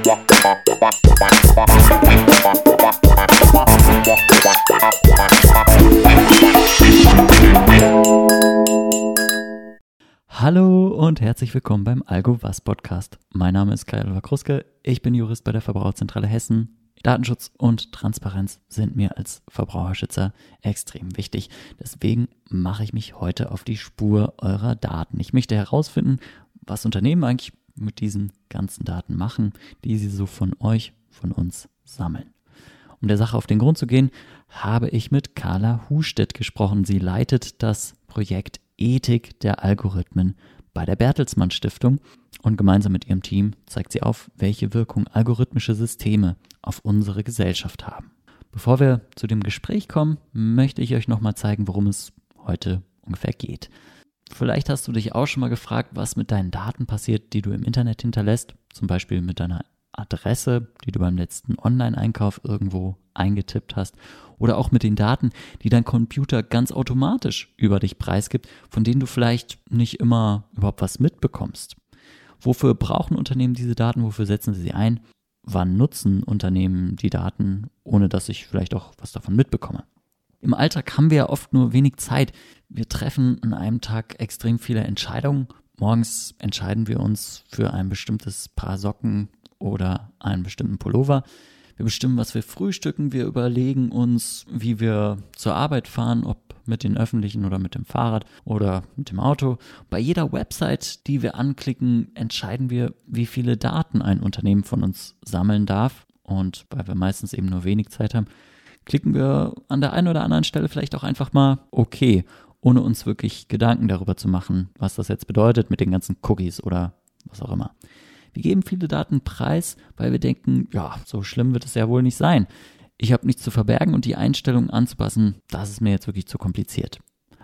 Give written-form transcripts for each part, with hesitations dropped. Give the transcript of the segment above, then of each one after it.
Hallo und herzlich willkommen beim Algo Was Podcast. Mein Name ist Kai-Oliver Kruske, ich bin Jurist bei der Verbraucherzentrale Hessen. Datenschutz und Transparenz sind mir als Verbraucherschützer extrem wichtig. Deswegen mache ich mich heute auf die Spur eurer Daten. Ich möchte herausfinden, was Unternehmen eigentlich mit diesen ganzen Daten machen, die sie so von euch, von uns sammeln. Um der Sache auf den Grund zu gehen, habe ich mit Carla Hustedt gesprochen. Sie leitet das Projekt Ethik der Algorithmen bei der Bertelsmann Stiftung und gemeinsam mit ihrem Team zeigt sie auf, welche Wirkung algorithmische Systeme auf unsere Gesellschaft haben. Bevor wir zu dem Gespräch kommen, möchte ich euch nochmal zeigen, worum es heute ungefähr geht. Vielleicht hast du dich auch schon mal gefragt, was mit deinen Daten passiert, die du im Internet hinterlässt, zum Beispiel mit deiner Adresse, die du beim letzten Online-Einkauf irgendwo eingetippt hast, oder auch mit den Daten, die dein Computer ganz automatisch über dich preisgibt, von denen du vielleicht nicht immer überhaupt was mitbekommst. Wofür brauchen Unternehmen diese Daten? Wofür setzen sie ein? Wann nutzen Unternehmen die Daten, ohne dass ich vielleicht auch was davon mitbekomme? Im Alltag haben wir ja oft nur wenig Zeit. Wir treffen an einem Tag extrem viele Entscheidungen. Morgens entscheiden wir uns für ein bestimmtes Paar Socken oder einen bestimmten Pullover. Wir bestimmen, was wir frühstücken. Wir überlegen uns, wie wir zur Arbeit fahren, ob mit den Öffentlichen oder mit dem Fahrrad oder mit dem Auto. Bei jeder Website, die wir anklicken, entscheiden wir, wie viele Daten ein Unternehmen von uns sammeln darf. Und weil wir meistens eben nur wenig Zeit haben, klicken wir an der einen oder anderen Stelle vielleicht auch einfach mal okay, ohne uns wirklich Gedanken darüber zu machen, was das jetzt bedeutet mit den ganzen Cookies oder was auch immer. Wir geben viele Daten preis, weil wir denken, ja, so schlimm wird es ja wohl nicht sein. Ich habe nichts zu verbergen und die Einstellungen anzupassen, das ist mir jetzt wirklich zu kompliziert.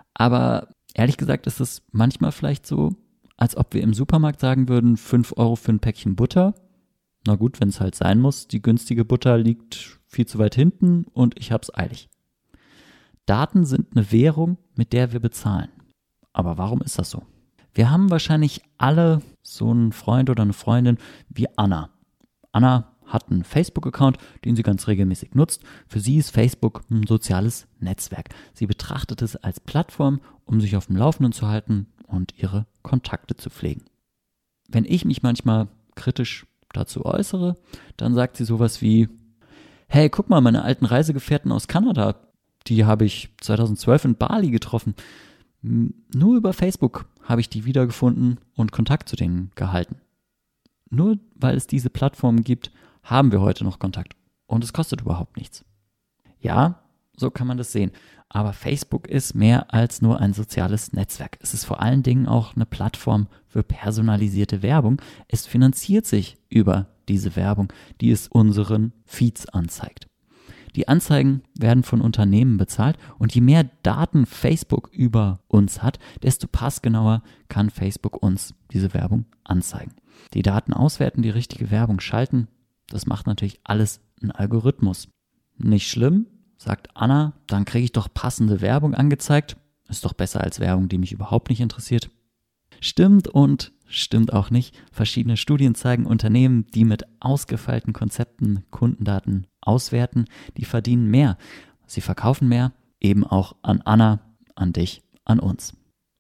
Aber ehrlich gesagt ist es manchmal vielleicht so, als ob wir im Supermarkt sagen würden, 5 Euro für ein Päckchen Butter. Na gut, wenn es halt sein muss, die günstige Butter liegt viel zu weit hinten und ich hab's eilig. Daten sind eine Währung, mit der wir bezahlen. Aber warum ist das so? Wir haben wahrscheinlich alle so einen Freund oder eine Freundin wie Anna. Anna hat einen Facebook-Account, den sie ganz regelmäßig nutzt. Für sie ist Facebook ein soziales Netzwerk. Sie betrachtet es als Plattform, um sich auf dem Laufenden zu halten und ihre Kontakte zu pflegen. Wenn ich mich manchmal kritisch dazu äußere, dann sagt sie sowas wie: Hey, guck mal, meine alten Reisegefährten aus Kanada, die habe ich 2012 in Bali getroffen. Nur über Facebook habe ich die wiedergefunden und Kontakt zu denen gehalten. Nur weil es diese Plattformen gibt, haben wir heute noch Kontakt und es kostet überhaupt nichts. Ja, so kann man das sehen. Aber Facebook ist mehr als nur ein soziales Netzwerk. Es ist vor allen Dingen auch eine Plattform für personalisierte Werbung. Es finanziert sich über diese Werbung, die es unseren Feeds anzeigt. Die Anzeigen werden von Unternehmen bezahlt und je mehr Daten Facebook über uns hat, desto passgenauer kann Facebook uns diese Werbung anzeigen. Die Daten auswerten, die richtige Werbung schalten, das macht natürlich alles ein Algorithmus. Nicht schlimm, sagt Anna, dann kriege ich doch passende Werbung angezeigt. Ist doch besser als Werbung, die mich überhaupt nicht interessiert. Stimmt und stimmt auch nicht. Verschiedene Studien zeigen, Unternehmen, die mit ausgefeilten Konzepten Kundendaten auswerten, die verdienen mehr. Sie verkaufen mehr, eben auch an Anna, an dich, an uns.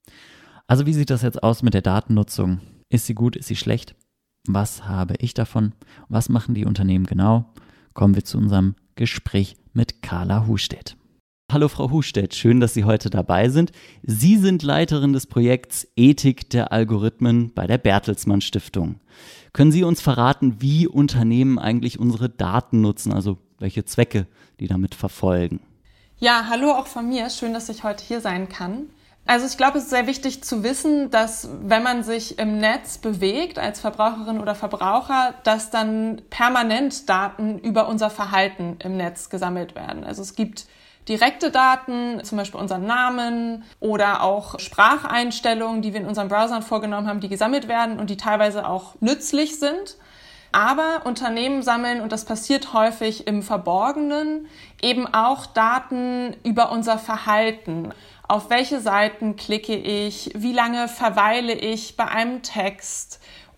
Also wie sieht das jetzt aus mit der Datennutzung? Ist sie gut, ist sie schlecht? Was habe ich davon? Was machen die Unternehmen genau? Kommen wir zu unserem Gespräch mit Carla Hustedt. Hallo Frau Hustedt, schön, dass Sie heute dabei sind. Sie sind Leiterin des Projekts Ethik der Algorithmen bei der Bertelsmann Stiftung. Können Sie uns verraten, wie Unternehmen eigentlich unsere Daten nutzen, also welche Zwecke die damit verfolgen? Ja, hallo auch von mir. Schön, dass ich heute hier sein kann. Also ich glaube, es ist sehr wichtig zu wissen, dass wenn man sich im Netz bewegt als Verbraucherin oder Verbraucher, dass dann permanent Daten über unser Verhalten im Netz gesammelt werden. Also es gibt direkte Daten, zum Beispiel unseren Namen oder auch Spracheinstellungen, die wir in unseren Browsern vorgenommen haben, die gesammelt werden und die teilweise auch nützlich sind. Aber Unternehmen sammeln, und das passiert häufig im Verborgenen, eben auch Daten über unser Verhalten. Auf welche Seiten klicke ich? Wie lange verweile ich bei einem Text?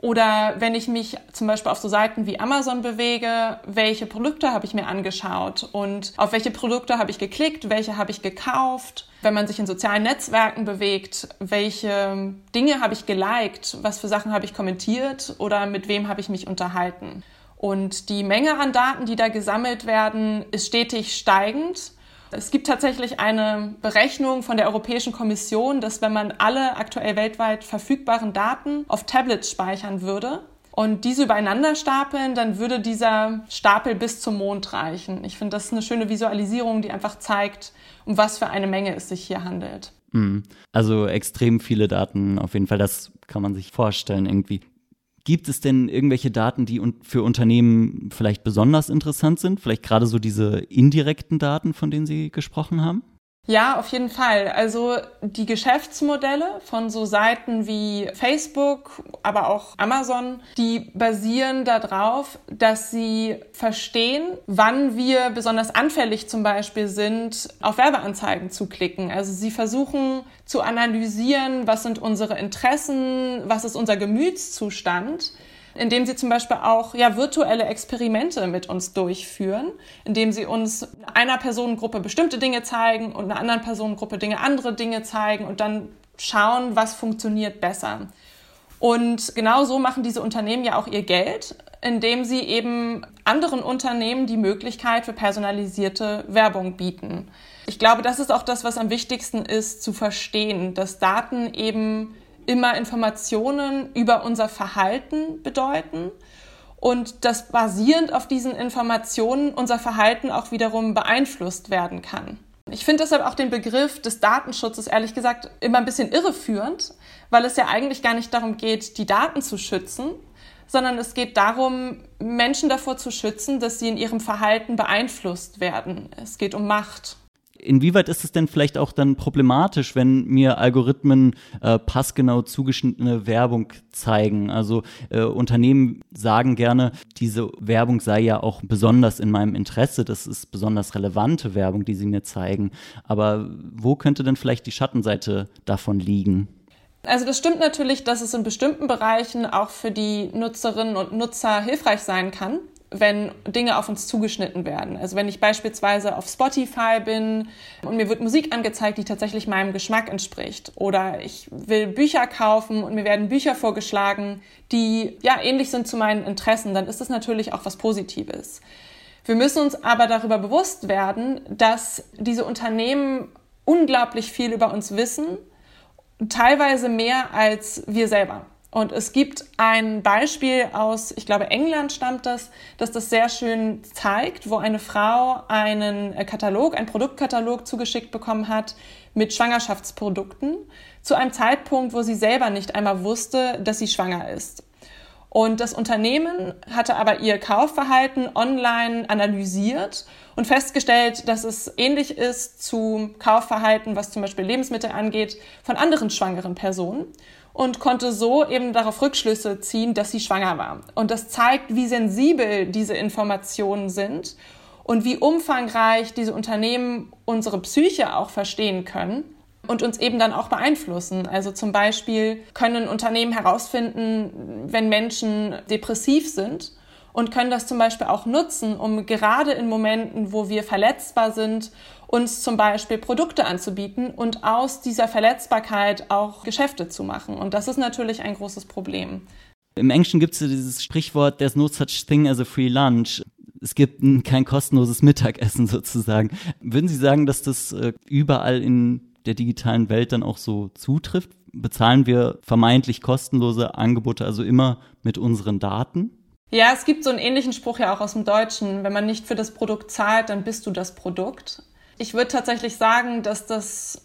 Oder wenn ich mich zum Beispiel auf so Seiten wie Amazon bewege, welche Produkte habe ich mir angeschaut und auf welche Produkte habe ich geklickt, welche habe ich gekauft. Wenn man sich in sozialen Netzwerken bewegt, welche Dinge habe ich geliked, was für Sachen habe ich kommentiert oder mit wem habe ich mich unterhalten. Und die Menge an Daten, die da gesammelt werden, ist stetig steigend. Es gibt tatsächlich eine Berechnung von der Europäischen Kommission, dass wenn man alle aktuell weltweit verfügbaren Daten auf Tablets speichern würde und diese übereinander stapeln, dann würde dieser Stapel bis zum Mond reichen. Ich finde, das ist eine schöne Visualisierung, die einfach zeigt, um was für eine Menge es sich hier handelt. Also extrem viele Daten auf jeden Fall, das kann man sich vorstellen irgendwie. Gibt es denn irgendwelche Daten, die für Unternehmen vielleicht besonders interessant sind? Vielleicht gerade so diese indirekten Daten, von denen Sie gesprochen haben? Ja, auf jeden Fall. Also die Geschäftsmodelle von so Seiten wie Facebook, aber auch Amazon, die basieren darauf, dass sie verstehen, wann wir besonders anfällig zum Beispiel sind, auf Werbeanzeigen zu klicken. Also sie versuchen zu analysieren, was sind unsere Interessen, was ist unser Gemütszustand, indem sie zum Beispiel auch virtuelle Experimente mit uns durchführen, indem sie uns einer Personengruppe bestimmte Dinge zeigen und einer anderen Personengruppe andere Dinge zeigen und dann schauen, was funktioniert besser. Und genau so machen diese Unternehmen ja auch ihr Geld, indem sie eben anderen Unternehmen die Möglichkeit für personalisierte Werbung bieten. Ich glaube, das ist auch das, was am wichtigsten ist, zu verstehen, dass Daten eben immer Informationen über unser Verhalten bedeuten und dass basierend auf diesen Informationen unser Verhalten auch wiederum beeinflusst werden kann. Ich finde deshalb auch den Begriff des Datenschutzes ehrlich gesagt immer ein bisschen irreführend, weil es ja eigentlich gar nicht darum geht, die Daten zu schützen, sondern es geht darum, Menschen davor zu schützen, dass sie in ihrem Verhalten beeinflusst werden. Es geht um Macht. Inwieweit ist es denn vielleicht auch dann problematisch, wenn mir Algorithmen passgenau zugeschnittene Werbung zeigen? Also Unternehmen sagen gerne, diese Werbung sei ja auch besonders in meinem Interesse, das ist besonders relevante Werbung, die sie mir zeigen. Aber wo könnte denn vielleicht die Schattenseite davon liegen? Also das stimmt natürlich, dass es in bestimmten Bereichen auch für die Nutzerinnen und Nutzer hilfreich sein kann, wenn Dinge auf uns zugeschnitten werden. Also wenn ich beispielsweise auf Spotify bin und mir wird Musik angezeigt, die tatsächlich meinem Geschmack entspricht. Oder ich will Bücher kaufen und mir werden Bücher vorgeschlagen, die ähnlich sind zu meinen Interessen, dann ist das natürlich auch was Positives. Wir müssen uns aber darüber bewusst werden, dass diese Unternehmen unglaublich viel über uns wissen, teilweise mehr als wir selber. Und es gibt ein Beispiel aus, ich glaube, England stammt das sehr schön zeigt, wo eine Frau einen Produktkatalog zugeschickt bekommen hat mit Schwangerschaftsprodukten zu einem Zeitpunkt, wo sie selber nicht einmal wusste, dass sie schwanger ist. Und das Unternehmen hatte aber ihr Kaufverhalten online analysiert und festgestellt, dass es ähnlich ist zu Kaufverhalten, was zum Beispiel Lebensmittel angeht, von anderen schwangeren Personen. Und konnte so eben darauf Rückschlüsse ziehen, dass sie schwanger war. Und das zeigt, wie sensibel diese Informationen sind und wie umfangreich diese Unternehmen unsere Psyche auch verstehen können und uns eben dann auch beeinflussen. Also zum Beispiel können Unternehmen herausfinden, wenn Menschen depressiv sind und können das zum Beispiel auch nutzen, um gerade in Momenten, wo wir verletzbar sind, uns zum Beispiel Produkte anzubieten und aus dieser Verletzbarkeit auch Geschäfte zu machen. Und das ist natürlich ein großes Problem. Im Englischen gibt es dieses Sprichwort, there's no such thing as a free lunch. Es gibt kein kostenloses Mittagessen sozusagen. Würden Sie sagen, dass das überall in der digitalen Welt dann auch so zutrifft? Bezahlen wir vermeintlich kostenlose Angebote also immer mit unseren Daten? Ja, es gibt so einen ähnlichen Spruch ja auch aus dem Deutschen. Wenn man nicht für das Produkt zahlt, dann bist du das Produkt. Ich würde tatsächlich sagen, dass das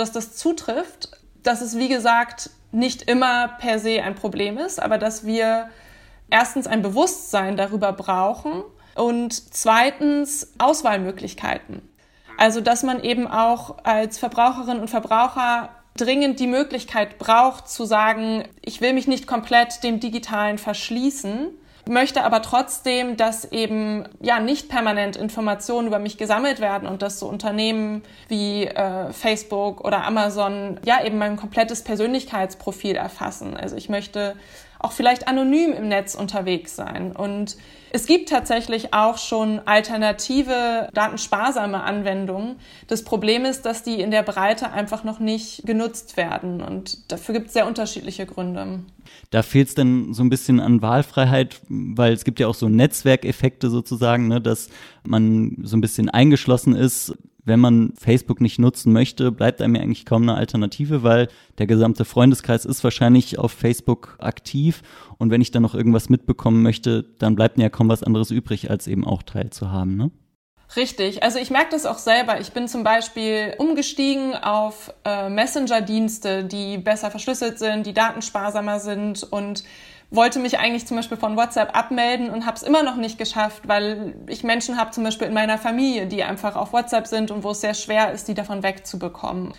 zutrifft, dass es, wie gesagt, nicht immer per se ein Problem ist, aber dass wir erstens ein Bewusstsein darüber brauchen und zweitens Auswahlmöglichkeiten. Also, dass man eben auch als Verbraucherin und Verbraucher dringend die Möglichkeit braucht, zu sagen, ich will mich nicht komplett dem Digitalen verschließen, möchte aber trotzdem, dass eben nicht permanent Informationen über mich gesammelt werden und dass so Unternehmen wie Facebook oder Amazon eben mein komplettes Persönlichkeitsprofil erfassen. Also ich möchte auch vielleicht anonym im Netz unterwegs sein. Und es gibt tatsächlich auch schon alternative, datensparsame Anwendungen. Das Problem ist, dass die in der Breite einfach noch nicht genutzt werden. Und dafür gibt es sehr unterschiedliche Gründe. Da fehlt es dann so ein bisschen an Wahlfreiheit, weil es gibt ja auch so Netzwerkeffekte sozusagen, ne, dass man so ein bisschen eingeschlossen ist. Wenn man Facebook nicht nutzen möchte, bleibt einem ja eigentlich kaum eine Alternative, weil der gesamte Freundeskreis ist wahrscheinlich auf Facebook aktiv. Und wenn ich dann noch irgendwas mitbekommen möchte, dann bleibt mir ja kaum was anderes übrig, als eben auch teilzuhaben, ne? Richtig, also ich merke das auch selber. Ich bin zum Beispiel umgestiegen auf Messenger-Dienste, die besser verschlüsselt sind, die datensparsamer sind und wollte mich eigentlich zum Beispiel von WhatsApp abmelden und habe es immer noch nicht geschafft, weil ich Menschen habe zum Beispiel in meiner Familie, die einfach auf WhatsApp sind und wo es sehr schwer ist, die davon wegzubekommen.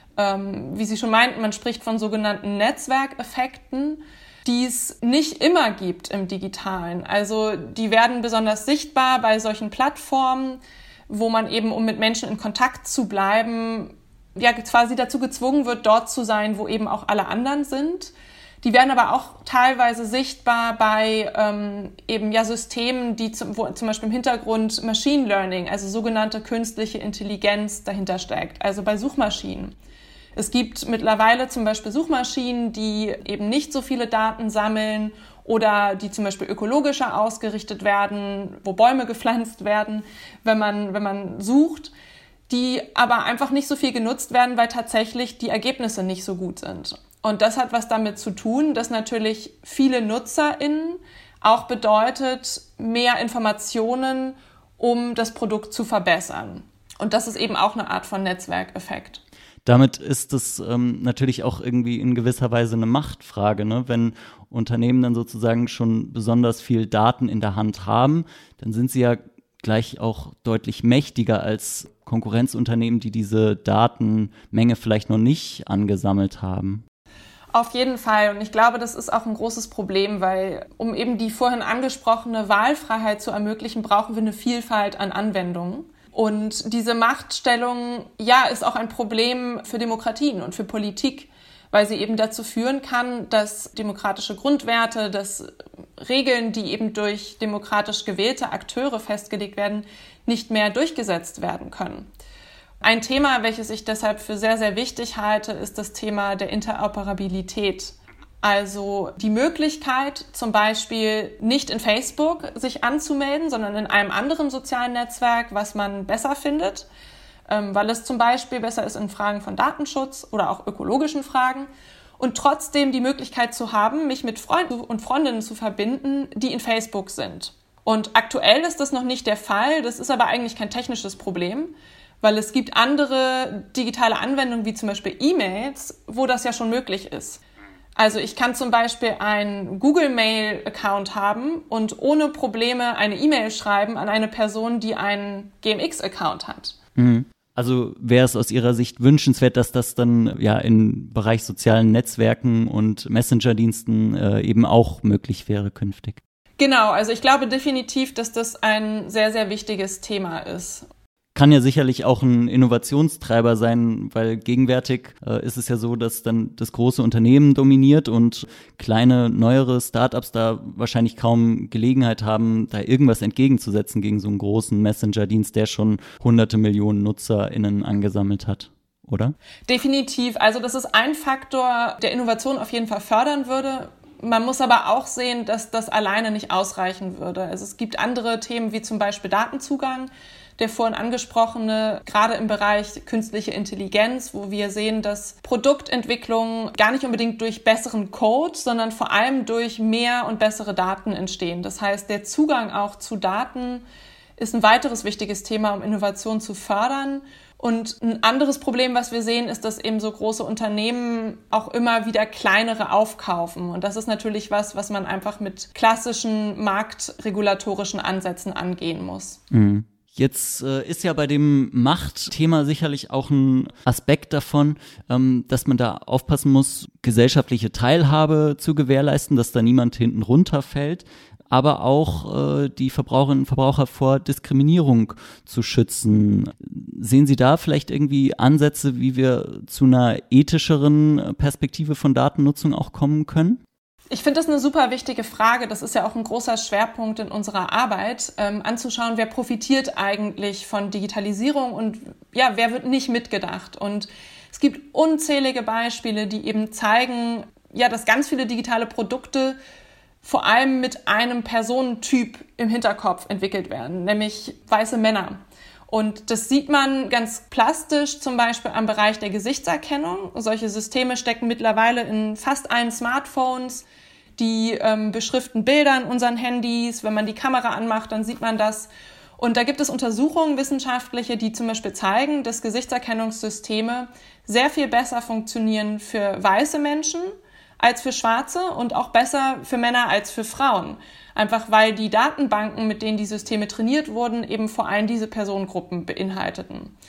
Wie Sie schon meinten, man spricht von sogenannten Netzwerkeffekten, die es nicht immer gibt im Digitalen. Also die werden besonders sichtbar bei solchen Plattformen, wo man eben, um mit Menschen in Kontakt zu bleiben, ja quasi dazu gezwungen wird, dort zu sein, wo eben auch alle anderen sind. Die werden aber auch teilweise sichtbar bei eben ja Systemen, wo zum Beispiel im Hintergrund Machine Learning, also sogenannte künstliche Intelligenz dahinter steckt, also bei Suchmaschinen. Es gibt mittlerweile zum Beispiel Suchmaschinen, die eben nicht so viele Daten sammeln oder die zum Beispiel ökologischer ausgerichtet werden, wo Bäume gepflanzt werden, wenn man sucht, die aber einfach nicht so viel genutzt werden, weil tatsächlich die Ergebnisse nicht so gut sind. Und das hat was damit zu tun, dass natürlich viele NutzerInnen auch bedeutet, mehr Informationen, um das Produkt zu verbessern. Und das ist eben auch eine Art von Netzwerkeffekt. Damit ist es natürlich auch irgendwie in gewisser Weise eine Machtfrage, ne? Wenn Unternehmen dann sozusagen schon besonders viel Daten in der Hand haben, dann sind sie ja gleich auch deutlich mächtiger als Konkurrenzunternehmen, die diese Datenmenge vielleicht noch nicht angesammelt haben. Auf jeden Fall. Und ich glaube, das ist auch ein großes Problem, weil um eben die vorhin angesprochene Wahlfreiheit zu ermöglichen, brauchen wir eine Vielfalt an Anwendungen. Und diese Machtstellung, ja, ist auch ein Problem für Demokratien und für Politik, weil sie eben dazu führen kann, dass demokratische Grundwerte, dass Regeln, die eben durch demokratisch gewählte Akteure festgelegt werden, nicht mehr durchgesetzt werden können. Ein Thema, welches ich deshalb für sehr, sehr wichtig halte, ist das Thema der Interoperabilität. Also die Möglichkeit, zum Beispiel nicht in Facebook sich anzumelden, sondern in einem anderen sozialen Netzwerk, was man besser findet, weil es zum Beispiel besser ist in Fragen von Datenschutz oder auch ökologischen Fragen. Und trotzdem die Möglichkeit zu haben, mich mit Freunden und Freundinnen zu verbinden, die in Facebook sind. Und aktuell ist das noch nicht der Fall, das ist aber eigentlich kein technisches Problem, weil es gibt andere digitale Anwendungen, wie zum Beispiel E-Mails, wo das ja schon möglich ist. Also ich kann zum Beispiel einen Google-Mail-Account haben und ohne Probleme eine E-Mail schreiben an eine Person, die einen GMX-Account hat. Also wäre es aus Ihrer Sicht wünschenswert, dass das dann ja im Bereich sozialen Netzwerken und Messenger-Diensten eben auch möglich wäre künftig? Genau, also ich glaube definitiv, dass das ein sehr, sehr wichtiges Thema ist. Kann ja sicherlich auch ein Innovationstreiber sein, weil gegenwärtig ist es ja so, dass dann das große Unternehmen dominiert und kleine, neuere Startups da wahrscheinlich kaum Gelegenheit haben, da irgendwas entgegenzusetzen gegen so einen großen Messenger-Dienst, der schon hunderte Millionen NutzerInnen angesammelt hat, oder? Definitiv. Also das ist ein Faktor, der Innovation auf jeden Fall fördern würde. Man muss aber auch sehen, dass das alleine nicht ausreichen würde. Also es gibt andere Themen wie zum Beispiel Datenzugang, der vorhin angesprochene, gerade im Bereich künstliche Intelligenz, wo wir sehen, dass Produktentwicklung gar nicht unbedingt durch besseren Code, sondern vor allem durch mehr und bessere Daten entstehen. Das heißt, der Zugang auch zu Daten ist ein weiteres wichtiges Thema, um Innovation zu fördern. Und ein anderes Problem, was wir sehen, ist, dass eben so große Unternehmen auch immer wieder kleinere aufkaufen. Und das ist natürlich was man einfach mit klassischen marktregulatorischen Ansätzen angehen muss. Mhm. Jetzt ist ja bei dem Machtthema sicherlich auch ein Aspekt davon, dass man da aufpassen muss, gesellschaftliche Teilhabe zu gewährleisten, dass da niemand hinten runterfällt, aber auch die Verbraucherinnen und Verbraucher vor Diskriminierung zu schützen. Sehen Sie da vielleicht irgendwie Ansätze, wie wir zu einer ethischeren Perspektive von Datennutzung auch kommen können? Ich finde das eine super wichtige Frage. Das ist ja auch ein großer Schwerpunkt in unserer Arbeit, anzuschauen, wer profitiert eigentlich von Digitalisierung und ja, wer wird nicht mitgedacht. Und es gibt unzählige Beispiele, die eben zeigen, ja, dass ganz viele digitale Produkte vor allem mit einem Personentyp im Hinterkopf entwickelt werden, nämlich weiße Männer. Und das sieht man ganz plastisch zum Beispiel am Bereich der Gesichtserkennung. Solche Systeme stecken mittlerweile in fast allen Smartphones. Die beschriften Bilder in unseren Handys. Wenn man die Kamera anmacht, dann sieht man das. Und da gibt es Untersuchungen, wissenschaftliche, die zum Beispiel zeigen, dass Gesichtserkennungssysteme sehr viel besser funktionieren für weiße Menschen als für Schwarze und auch besser für Männer als für Frauen. Einfach weil die Datenbanken, mit denen die Systeme trainiert wurden, eben vor allem diese Personengruppen beinhalteten.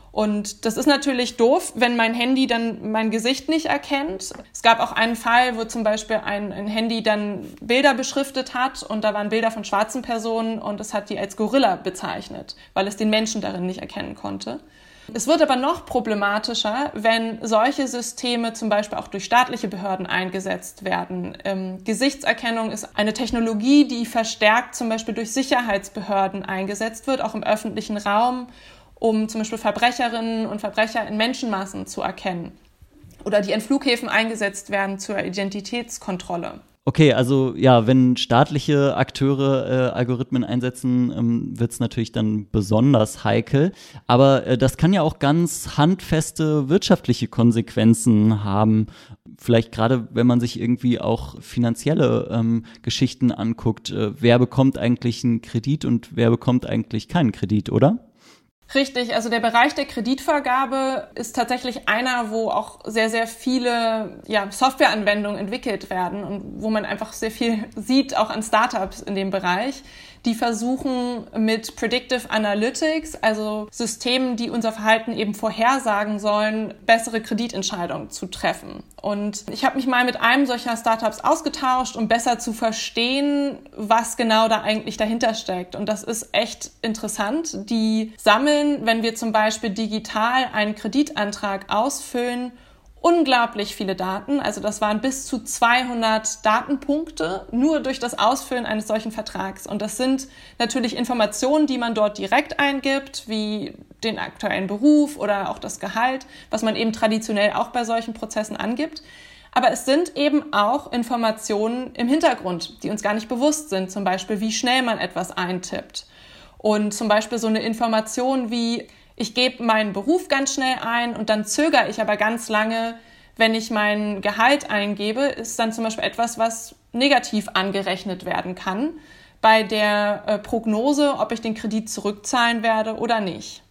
Und das ist natürlich doof, wenn mein Handy dann mein Gesicht nicht erkennt. Es gab auch einen Fall, wo zum Beispiel ein Handy dann Bilder beschriftet hat und da waren Bilder von schwarzen Personen und es hat die als Gorilla bezeichnet, weil es den Menschen darin nicht erkennen konnte. Es wird aber noch problematischer, wenn solche Systeme zum Beispiel auch durch staatliche Behörden eingesetzt werden. Gesichtserkennung ist eine Technologie, die verstärkt zum Beispiel durch Sicherheitsbehörden eingesetzt wird, auch im öffentlichen Raum, um zum Beispiel Verbrecherinnen und Verbrecher in Menschenmassen zu erkennen. Oder die an Flughäfen eingesetzt werden zur Identitätskontrolle. Okay, also ja, wenn staatliche Akteure Algorithmen einsetzen, wird es natürlich dann besonders heikel. Aber das kann ja auch ganz handfeste wirtschaftliche Konsequenzen haben. Vielleicht gerade, wenn man sich irgendwie auch finanzielle Geschichten anguckt. Wer bekommt eigentlich einen Kredit und wer bekommt eigentlich keinen Kredit, oder? Richtig, also der Bereich der Kreditvergabe ist tatsächlich einer, wo auch sehr, sehr viele Softwareanwendungen entwickelt werden und wo man einfach sehr viel sieht, auch an Startups in dem Bereich, die versuchen mit Predictive Analytics, also Systemen, die unser Verhalten eben vorhersagen sollen, bessere Kreditentscheidungen zu treffen. Und ich habe mich mal mit einem solcher Startups ausgetauscht, um besser zu verstehen, was genau da eigentlich dahinter steckt. Und das ist echt interessant. Die sammeln, wenn wir zum Beispiel digital einen Kreditantrag ausfüllen, unglaublich viele Daten. Also das waren bis zu 200 Datenpunkte nur durch das Ausfüllen eines solchen Vertrags. Und das sind natürlich Informationen, die man dort direkt eingibt, wie den aktuellen Beruf oder auch das Gehalt, was man eben traditionell auch bei solchen Prozessen angibt. Aber es sind eben auch Informationen im Hintergrund, die uns gar nicht bewusst sind. Zum Beispiel, wie schnell man etwas eintippt. Und zum Beispiel so eine Information wie: Ich gebe meinen Beruf ganz schnell ein und dann zögere ich aber ganz lange, wenn ich mein Gehalt eingebe, ist dann zum Beispiel etwas, was negativ angerechnet werden kann bei der Prognose, ob ich den Kredit zurückzahlen werde oder nicht.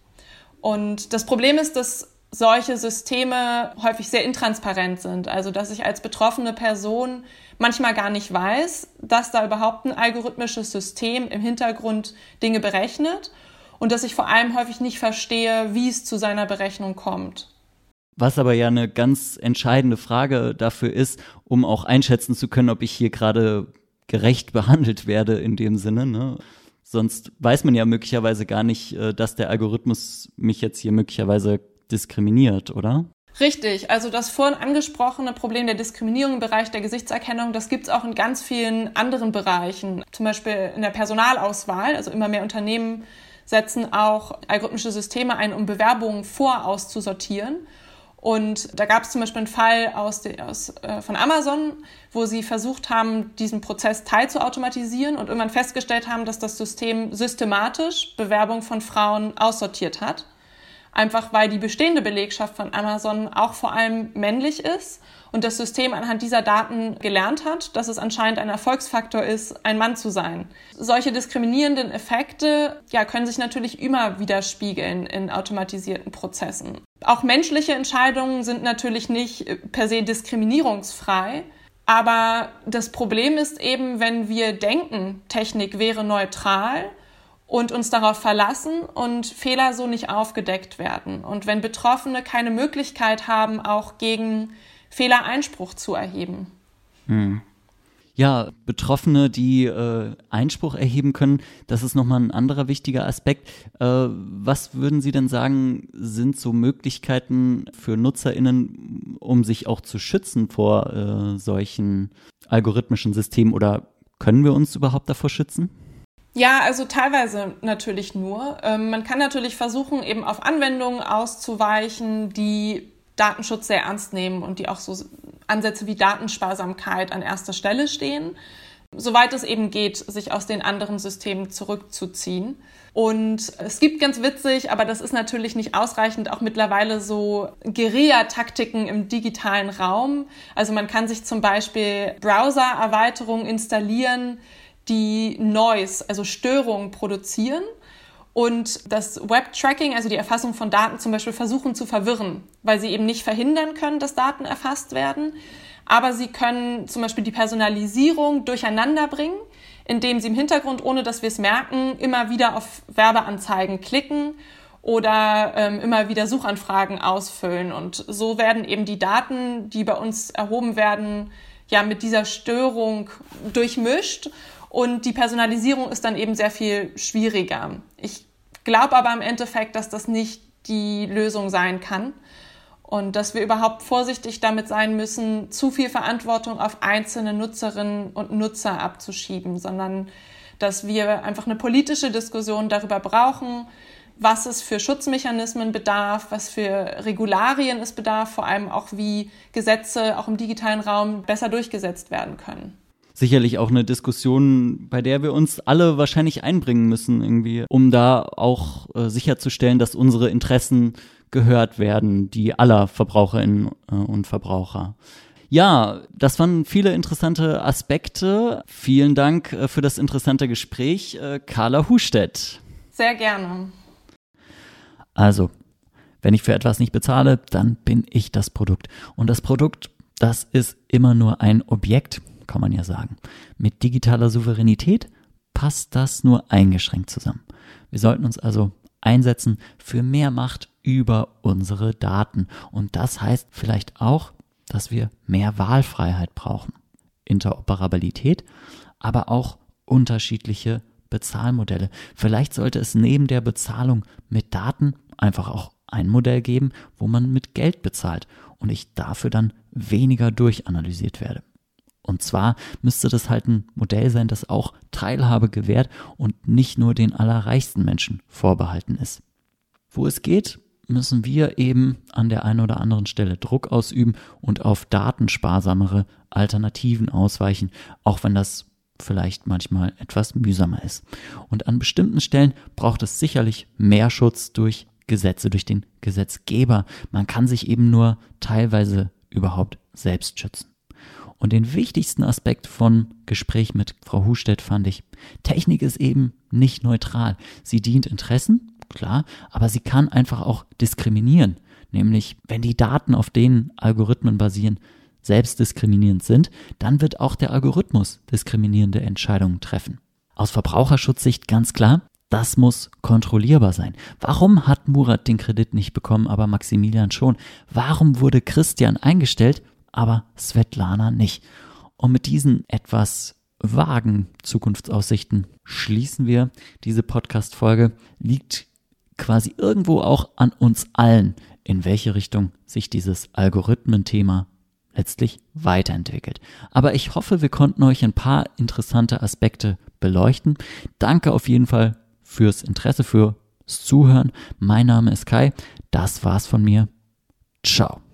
Und das Problem ist, dass solche Systeme häufig sehr intransparent sind. Also dass ich als betroffene Person manchmal gar nicht weiß, dass da überhaupt ein algorithmisches System im Hintergrund Dinge berechnet. Und dass ich vor allem häufig nicht verstehe, wie es zu seiner Berechnung kommt. Was aber ja eine ganz entscheidende Frage dafür ist, um auch einschätzen zu können, ob ich hier gerade gerecht behandelt werde in dem Sinne, ne? Sonst weiß man ja möglicherweise gar nicht, dass der Algorithmus mich jetzt hier möglicherweise diskriminiert, oder? Richtig, also das vorhin angesprochene Problem der Diskriminierung im Bereich der Gesichtserkennung, das gibt es auch in ganz vielen anderen Bereichen. Zum Beispiel in der Personalauswahl, also immer mehr Unternehmen setzen auch algorithmische Systeme ein, um Bewerbungen vorauszusortieren. Und da gab es zum Beispiel einen Fall von Amazon, wo sie versucht haben, diesen Prozess teilzuautomatisieren und irgendwann festgestellt haben, dass das System systematisch Bewerbungen von Frauen aussortiert hat. Einfach weil die bestehende Belegschaft von Amazon auch vor allem männlich ist und das System anhand dieser Daten gelernt hat, dass es anscheinend ein Erfolgsfaktor ist, ein Mann zu sein. Solche diskriminierenden Effekte können sich natürlich immer widerspiegeln in automatisierten Prozessen. Auch menschliche Entscheidungen sind natürlich nicht per se diskriminierungsfrei. Aber das Problem ist eben, wenn wir denken, Technik wäre neutral und uns darauf verlassen und Fehler so nicht aufgedeckt werden. Und wenn Betroffene keine Möglichkeit haben, auch gegen Fehler Einspruch zu erheben. Ja, Betroffene, die Einspruch erheben können, das ist nochmal ein anderer wichtiger Aspekt. Was würden Sie denn sagen, sind so Möglichkeiten für NutzerInnen, um sich auch zu schützen vor solchen algorithmischen Systemen, oder können wir uns überhaupt davor schützen? Ja, also teilweise natürlich nur. Man kann natürlich versuchen, eben auf Anwendungen auszuweichen, die Datenschutz sehr ernst nehmen und die auch so Ansätze wie Datensparsamkeit an erster Stelle stehen, soweit es eben geht, sich aus den anderen Systemen zurückzuziehen. Und es gibt ganz witzig, aber das ist natürlich nicht ausreichend, auch mittlerweile so Guerilla-Taktiken im digitalen Raum. Also man kann sich zum Beispiel Browser-Erweiterungen installieren, die Noise, also Störungen produzieren und das Web-Tracking, also die Erfassung von Daten zum Beispiel, versuchen zu verwirren, weil sie eben nicht verhindern können, dass Daten erfasst werden. Aber sie können zum Beispiel die Personalisierung durcheinander bringen, indem sie im Hintergrund, ohne dass wir es merken, immer wieder auf Werbeanzeigen klicken oder immer wieder Suchanfragen ausfüllen. Und so werden eben die Daten, die bei uns erhoben werden, ja mit dieser Störung durchmischt. Und die Personalisierung ist dann eben sehr viel schwieriger. Ich glaube aber im Endeffekt, dass das nicht die Lösung sein kann und dass wir überhaupt vorsichtig damit sein müssen, zu viel Verantwortung auf einzelne Nutzerinnen und Nutzer abzuschieben, sondern dass wir einfach eine politische Diskussion darüber brauchen, was es für Schutzmechanismen bedarf, was für Regularien es bedarf, vor allem auch wie Gesetze auch im digitalen Raum besser durchgesetzt werden können. Sicherlich auch eine Diskussion, bei der wir uns alle wahrscheinlich einbringen müssen, irgendwie, um da auch sicherzustellen, dass unsere Interessen gehört werden, die aller Verbraucherinnen und Verbraucher. Ja, das waren viele interessante Aspekte. Vielen Dank für das interessante Gespräch, Carla Hustedt. Sehr gerne. Also, wenn ich für etwas nicht bezahle, dann bin ich das Produkt. Und das Produkt, das ist immer nur ein Objekt, kann man ja sagen. Mit digitaler Souveränität passt das nur eingeschränkt zusammen. Wir sollten uns also einsetzen für mehr Macht über unsere Daten. Und das heißt vielleicht auch, dass wir mehr Wahlfreiheit brauchen. Interoperabilität, aber auch unterschiedliche Bezahlmodelle. Vielleicht sollte es neben der Bezahlung mit Daten einfach auch ein Modell geben, wo man mit Geld bezahlt und ich dafür dann weniger durchanalysiert werde. Und zwar müsste das halt ein Modell sein, das auch Teilhabe gewährt und nicht nur den allerreichsten Menschen vorbehalten ist. Wo es geht, müssen wir eben an der einen oder anderen Stelle Druck ausüben und auf datensparsamere Alternativen ausweichen, auch wenn das vielleicht manchmal etwas mühsamer ist. Und an bestimmten Stellen braucht es sicherlich mehr Schutz durch Gesetze, durch den Gesetzgeber. Man kann sich eben nur teilweise überhaupt selbst schützen. Und den wichtigsten Aspekt von Gespräch mit Frau Hustedt fand ich, Technik ist eben nicht neutral. Sie dient Interessen, klar, aber sie kann einfach auch diskriminieren. Nämlich, wenn die Daten, auf denen Algorithmen basieren, selbst diskriminierend sind, dann wird auch der Algorithmus diskriminierende Entscheidungen treffen. Aus Verbraucherschutzsicht ganz klar, das muss kontrollierbar sein. Warum hat Murat den Kredit nicht bekommen, aber Maximilian schon? Warum wurde Christian eingestellt, aber Svetlana nicht? Und mit diesen etwas vagen Zukunftsaussichten schließen wir diese Podcast-Folge. Liegt quasi irgendwo auch an uns allen, in welche Richtung sich dieses Algorithmen-Thema letztlich weiterentwickelt. Aber ich hoffe, wir konnten euch ein paar interessante Aspekte beleuchten. Danke auf jeden Fall fürs Interesse, fürs Zuhören. Mein Name ist Kai. Das war's von mir. Ciao.